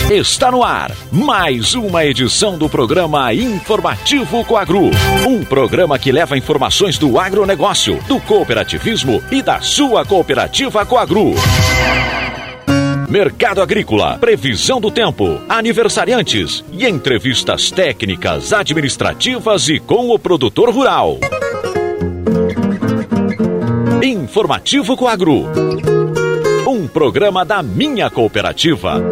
Está no ar mais uma edição do programa Informativo Coagro. Um programa que leva informações do agronegócio, do cooperativismo e da sua cooperativa Coagro. Mercado agrícola, previsão do tempo, aniversariantes e entrevistas técnicas, administrativas e com o produtor rural. Informativo Coagro. Um programa da minha cooperativa.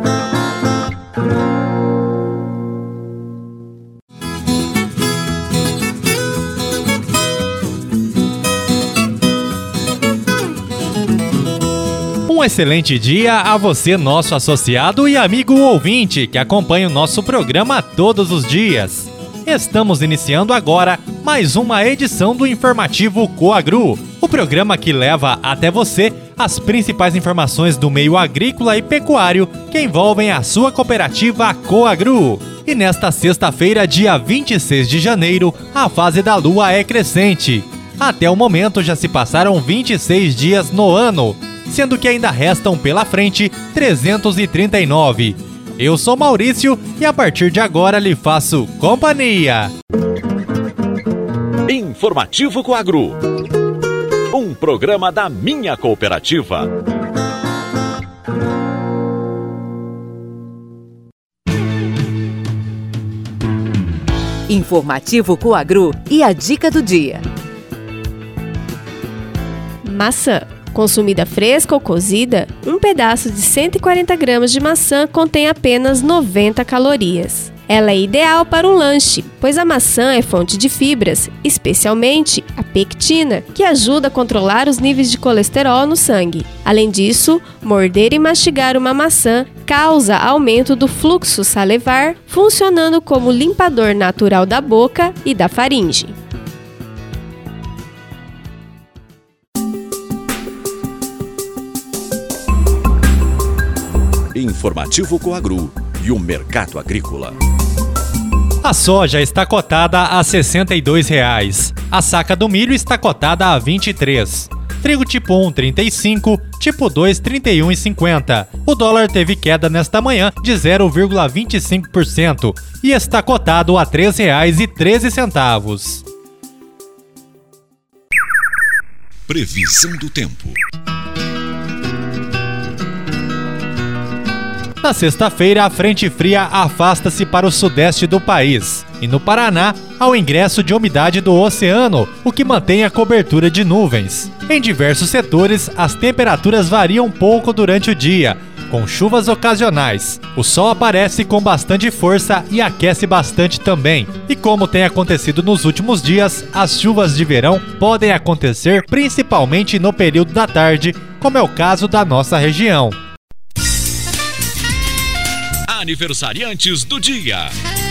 Um excelente dia a você, nosso associado e amigo ouvinte, que acompanha o nosso programa todos os dias. Estamos iniciando agora mais uma edição do Informativo Coagro, o programa que leva até você as principais informações do meio agrícola e pecuário que envolvem a sua cooperativa Coagro. E nesta sexta-feira, dia 26 de janeiro, a fase da lua é crescente. Até o momento já se passaram 26 dias no ano, sendo que ainda restam pela frente 339. Eu sou Maurício e a partir de agora lhe faço companhia. Informativo Coagro. Um programa da minha cooperativa. Informativo Coagro e a dica do dia. Maçã. Consumida fresca ou cozida, um pedaço de 140 gramas de maçã contém apenas 90 calorias. Ela é ideal para um lanche, pois a maçã é fonte de fibras, especialmente a pectina, que ajuda a controlar os níveis de colesterol no sangue. Além disso, morder e mastigar uma maçã causa aumento do fluxo salivar, funcionando como limpador natural da boca e da faringe. Informativo Coagro e o mercado agrícola. A soja está cotada a R$ 62,00. A saca do milho está cotada a R$ 23. Trigo tipo 1, R$ 35, tipo 2, R$ 31,50. O dólar teve queda nesta manhã de 0,25% e está cotado a R$ 3,13. Previsão do tempo. Na sexta-feira, a frente fria afasta-se para o sudeste do país. E no Paraná, há o ingresso de umidade do oceano, o que mantém a cobertura de nuvens. Em diversos setores, as temperaturas variam pouco durante o dia, com chuvas ocasionais. O sol aparece com bastante força e aquece bastante também. E como tem acontecido nos últimos dias, as chuvas de verão podem acontecer principalmente no período da tarde, como é o caso da nossa região. Aniversariantes do dia.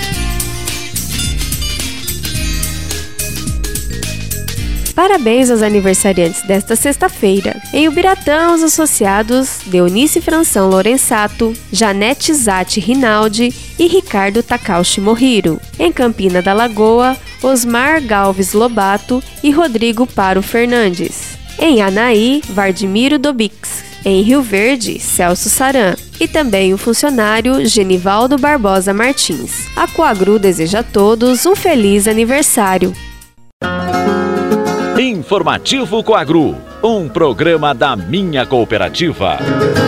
Parabéns aos aniversariantes desta sexta-feira. Em Ubiratã, os associados Deonice Franção Lorenzato, Janete Zatti Rinaldi e Ricardo Takauchi Morriro. Em Campina da Lagoa, Osmar Galves Lobato e Rodrigo Paro Fernandes. Em Anaí, Vardimiro Dobix. Em Rio Verde, Celso Saran. E também o funcionário Genivaldo Barbosa Martins. A Coagro deseja a todos um feliz aniversário. Informativo Coagro, um programa da minha cooperativa.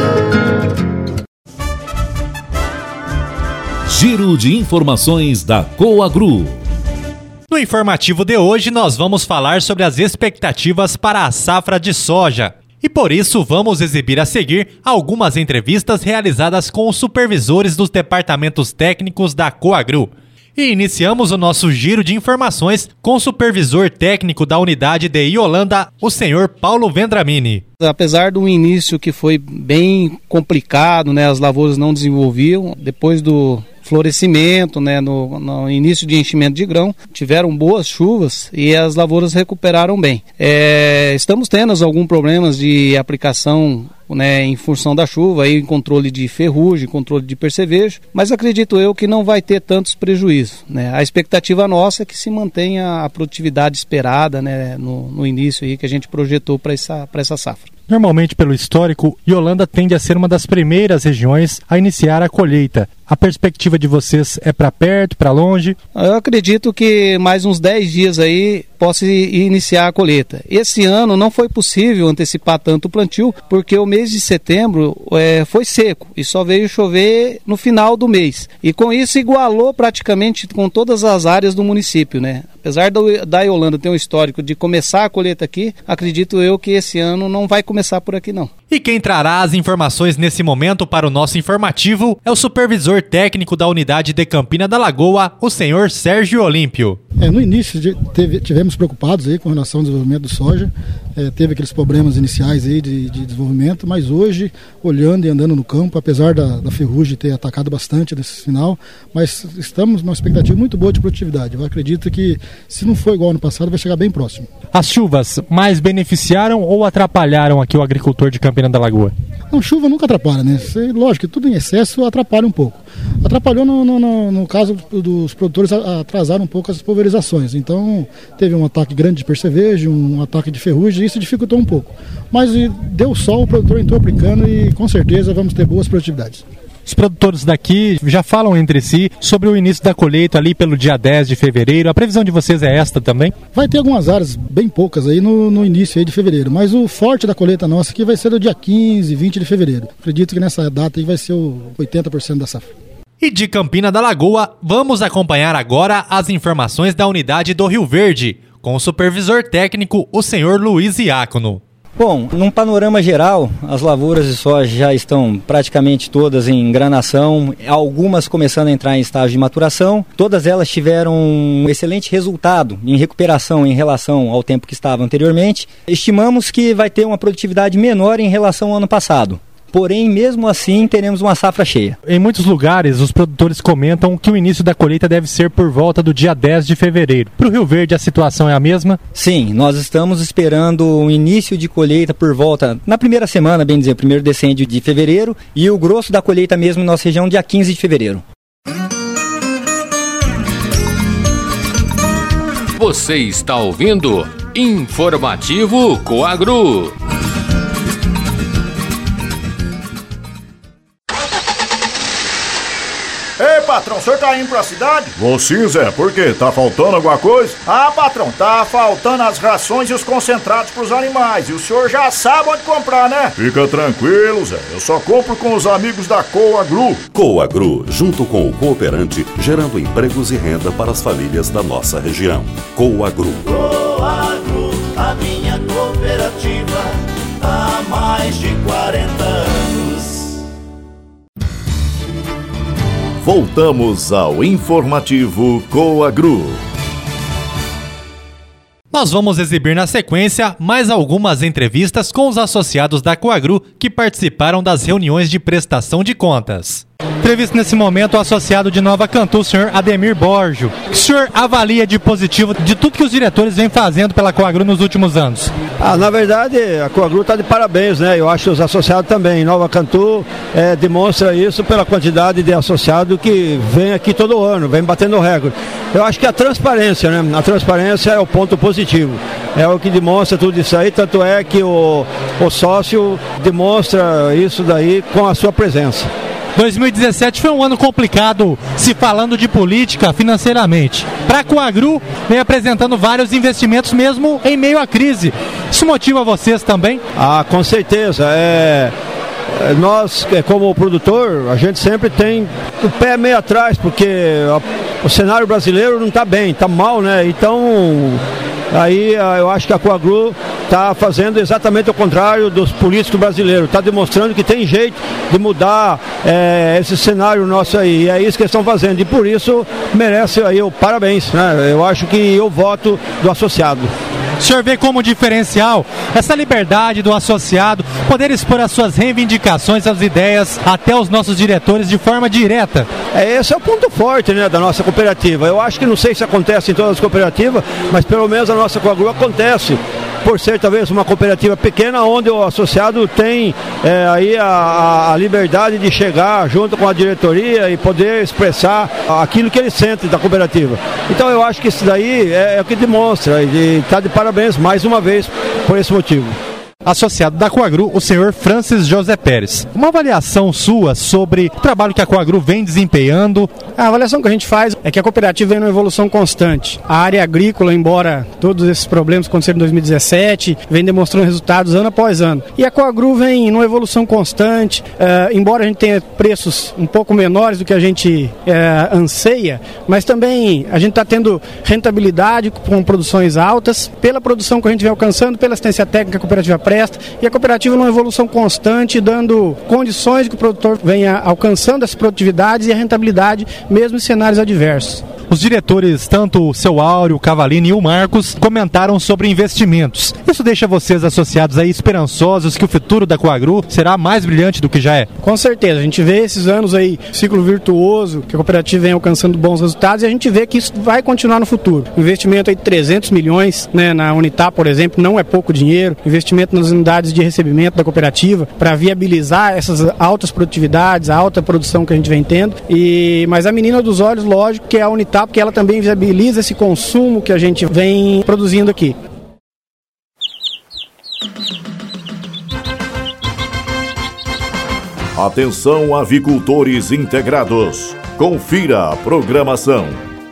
Giro de informações da Coagro. No informativo de hoje, nós vamos falar sobre as expectativas para a safra de soja. E por isso vamos exibir a seguir algumas entrevistas realizadas com os supervisores dos departamentos técnicos da Coagro. E iniciamos o nosso giro de informações com o supervisor técnico da unidade de Iolanda, o senhor Paulo Vendramini. Apesar do início que foi bem complicado, né, as lavouras não desenvolviam, depois do florescimento, né, no início de enchimento de grão, tiveram boas chuvas e as lavouras recuperaram bem. Estamos tendo alguns problemas de aplicação né, em função da chuva, aí em controle de ferrugem, controle de percevejo, mas acredito eu que não vai ter tantos prejuízos, né? A expectativa nossa é que se mantenha a produtividade esperada, né, no início aí que a gente projetou para essa safra. Normalmente, pelo histórico, Yolanda tende a ser uma das primeiras regiões a iniciar a colheita. A perspectiva de vocês é para perto, para longe? Eu acredito que mais uns 10 dias aí possa iniciar a colheita. Esse ano não foi possível antecipar tanto o plantio, porque o mês de setembro foi seco e só veio chover no final do mês. E com isso igualou praticamente com todas as áreas do município, né? Apesar da Yolanda ter um histórico de começar a colheita aqui, acredito eu que esse ano não vai começar por aqui não. E quem trará as informações nesse momento para o nosso informativo é o supervisor técnico da unidade de Campina da Lagoa, o senhor Sérgio Olímpio. No início tivemos preocupados aí com relação ao desenvolvimento do soja, teve aqueles problemas iniciais aí de desenvolvimento, mas hoje, olhando e andando no campo, apesar da ferrugem ter atacado bastante nesse final, mas estamos numa expectativa muito boa de produtividade. Eu acredito que, se não for igual ano passado, vai chegar bem próximo. As chuvas mais beneficiaram ou atrapalharam aqui o agricultor de Campina da Lagoa? Não, chuva nunca atrapalha, né? Lógico que tudo em excesso atrapalha um pouco. Atrapalhou no caso dos produtores, atrasaram um pouco as pulverizações. Então teve um ataque grande de percevejo, um ataque de ferrugem, isso dificultou um pouco. Mas deu sol, o produtor entrou aplicando e com certeza vamos ter boas produtividades. Os produtores daqui já falam entre si sobre o início da colheita ali pelo dia 10 de fevereiro. A previsão de vocês é esta também? Vai ter algumas áreas bem poucas aí no início aí de fevereiro, mas o forte da colheita nossa aqui vai ser do dia 15, 20 de fevereiro. Acredito que nessa data aí vai ser o 80% da safra. E de Campina da Lagoa, vamos acompanhar agora as informações da unidade do Rio Verde, com o supervisor técnico, o senhor Luiz Iácono. Bom, num panorama geral, as lavouras de soja já estão praticamente todas em engranação, algumas começando a entrar em estágio de maturação. Todas elas tiveram um excelente resultado em recuperação em relação ao tempo que estava anteriormente. Estimamos que vai ter uma produtividade menor em relação ao ano passado. Porém, mesmo assim, teremos uma safra cheia. Em muitos lugares, os produtores comentam que o início da colheita deve ser por volta do dia 10 de fevereiro. Para o Rio Verde, a situação é a mesma? Sim, nós estamos esperando o início de colheita por volta, na primeira semana, bem dizer, primeiro decêndio de fevereiro, e o grosso da colheita mesmo em nossa região, dia 15 de fevereiro. Você está ouvindo Informativo Coagro. Ei, patrão, o senhor tá indo pra cidade? Vou sim, Zé. Por quê? Tá faltando alguma coisa? Ah, patrão, tá faltando as rações e os concentrados pros animais. E o senhor já sabe onde comprar, né? Fica tranquilo, Zé. Eu só compro com os amigos da Coagru. Coagru, junto com o cooperante, gerando empregos e renda para as famílias da nossa região. Coagru. Coagru, a minha cooperativa, há mais de 40 anos. Voltamos ao Informativo Coagru. Nós vamos exibir na sequência mais algumas entrevistas com os associados da Coagru que participaram das reuniões de prestação de contas. Entrevista nesse momento o associado de Nova Cantu, o senhor Ademir Borgio. O que o senhor avalia de positivo de tudo que os diretores vêm fazendo pela Coagru nos últimos anos? Na verdade, a Coagru está de parabéns, né? Eu acho que os associados também. Nova Cantu demonstra isso pela quantidade de associados que vem aqui todo ano, vem batendo recorde. Eu acho que a transparência, né? A transparência é o ponto positivo. É o que demonstra tudo isso aí, tanto é que o sócio demonstra isso daí com a sua presença. 2017 foi um ano complicado, se falando de política financeiramente. Para a Coagru, vem apresentando vários investimentos mesmo em meio à crise. Isso motiva vocês também? Com certeza. Nós, como produtor, a gente sempre tem o pé meio atrás, porque o cenário brasileiro não está bem, está mal, né? Então, aí eu acho que a Coagru está fazendo exatamente o contrário dos políticos brasileiros, está demonstrando que tem jeito de mudar esse cenário nosso aí, e é isso que eles estão fazendo, e por isso merece aí o parabéns, né? Eu acho que eu voto do associado. O senhor vê como diferencial essa liberdade do associado poder expor as suas reivindicações, as ideias até os nossos diretores de forma direta? Esse é o ponto forte, né, da nossa cooperativa. Eu acho que não sei se acontece em todas as cooperativas, mas pelo menos a nossa Coagru acontece. por ser talvez uma cooperativa pequena, onde o associado tem aí a liberdade de chegar junto com a diretoria e poder expressar aquilo que ele sente da cooperativa. Então eu acho que isso daí é o que demonstra, e está de parabéns mais uma vez por esse motivo. Associado da Coagru, o senhor Francis José Pérez. Uma avaliação sua sobre o trabalho que a Coagru vem desempenhando? A avaliação que a gente faz é que a cooperativa vem numa evolução constante. A área agrícola, embora todos esses problemas aconteceram em 2017, vem demonstrando resultados ano após ano. E a Coagru vem numa evolução constante, embora a gente tenha preços um pouco menores do que a gente anseia, mas também a gente está tendo rentabilidade com produções altas, pela produção que a gente vem alcançando, pela assistência técnica que a cooperativa presta, e a cooperativa numa evolução constante, dando condições de que o produtor venha alcançando as produtividades e a rentabilidade, mesmo em cenários adversos. Os diretores, tanto o seu Áureo, o Cavalini e o Marcos, comentaram sobre investimentos. Isso deixa vocês associados aí esperançosos que o futuro da Coagru será mais brilhante do que já é? Com certeza, a gente vê esses anos aí, ciclo virtuoso, que a cooperativa vem alcançando bons resultados, e a gente vê que isso vai continuar no futuro. Investimento aí de 300 milhões, né, na Unitap, por exemplo, não é pouco dinheiro. Investimento nas unidades de recebimento da cooperativa para viabilizar essas altas produtividades, a alta produção que a gente vem tendo. Mas a menina dos olhos, lógico, que é a Unitap, porque ela também viabiliza esse consumo que a gente vem produzindo aqui. Atenção, avicultores integrados. Confira a programação.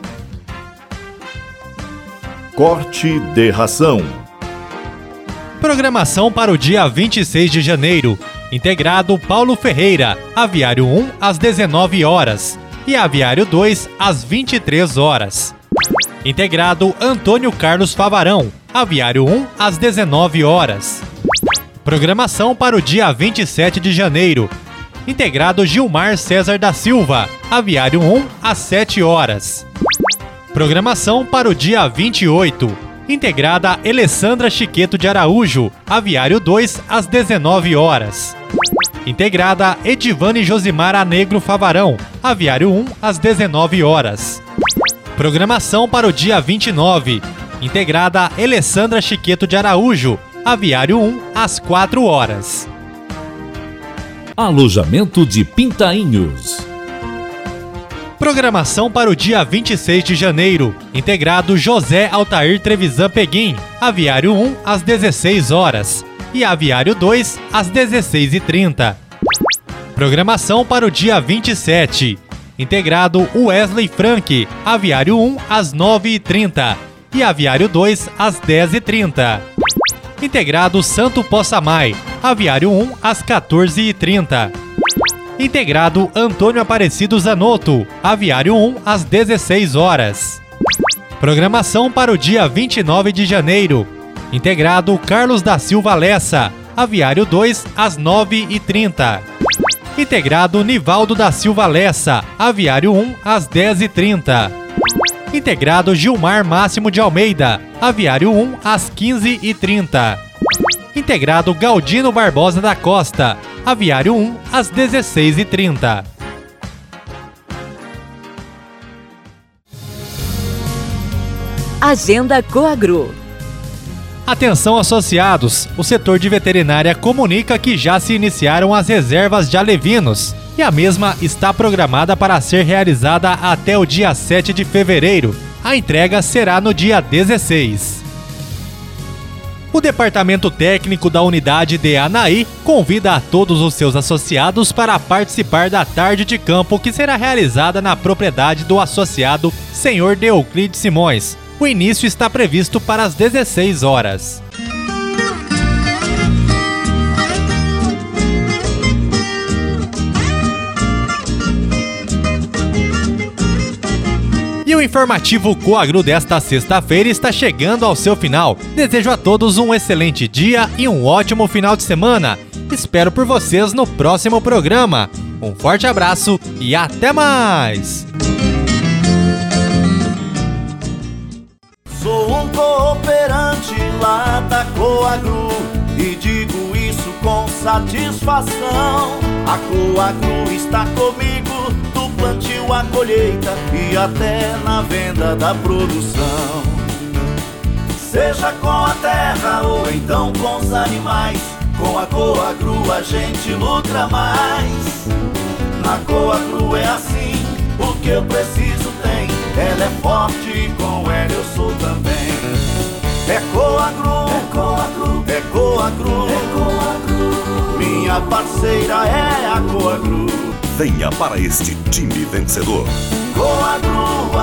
Corte de ração. Programação para o dia 26 de janeiro. Integrado Paulo Ferreira, Aviário 1 às 19 horas e Aviário 2 às 23 horas. Integrado Antônio Carlos Favarão, Aviário 1 às 19 horas. Programação para o dia 27 de janeiro. Integrado Gilmar César da Silva, Aviário 1 às 7 horas. Programação para o dia 28. Integrada Alessandra Chiqueto de Araújo, Aviário 2 às 19 horas. Integrada Edivane Josimar Anegro Favarão, Aviário 1 às 19 horas. Programação para o dia 29. Integrada Alessandra Chiqueto de Araújo, Aviário 1 às 4 horas. Alojamento de Pintainhos. Programação para o dia 26 de janeiro. Integrado José Altair Trevisan Peguim, Aviário 1 às 16 horas e Aviário 2 às 16h30. Programação para o dia 27. Integrado Wesley Frank, Aviário 1 às 9h30 e Aviário 2 às 10h30. Integrado Santo Possamay, Aviário 1 às 14h30. Integrado Antônio Aparecido Zanotto, Aviário 1 às 16 horas. Programação para o dia 29 de janeiro. Integrado Carlos da Silva Lessa, Aviário 2 às 9h30. Integrado Nivaldo da Silva Lessa, Aviário 1 às 10h30. Integrado Gilmar Máximo de Almeida, Aviário 1 às 15h30. Integrado Galdino Barbosa da Costa, Aviário 1 às 16h30. Agenda Coagru. Atenção associados, o setor de veterinária comunica que já se iniciaram as reservas de alevinos e a mesma está programada para ser realizada até o dia 7 de fevereiro. A entrega será no dia 16. O Departamento Técnico da Unidade de Anaí convida a todos os seus associados para participar da tarde de campo que será realizada na propriedade do associado Senhor Deoclides Simões. O início está previsto para as 16 horas. E o informativo Coagru desta sexta-feira está chegando ao seu final. Desejo a todos um excelente dia e um ótimo final de semana. Espero por vocês no próximo programa. Um forte abraço e até mais! Sou um cooperante lá da Coagru e digo isso com satisfação. A Coagru está comigo do plantio à colheita e até na venda da produção. seja com a terra ou então com os animais. Com a Coagro a gente luta mais. Na Coagro é assim, o que eu preciso tem. Ela é forte e com ela eu sou também. É Coagro, é Coagro, é Coagro, é Coagro. Minha parceira é a Coagro. Venha para este time vencedor. Coagro,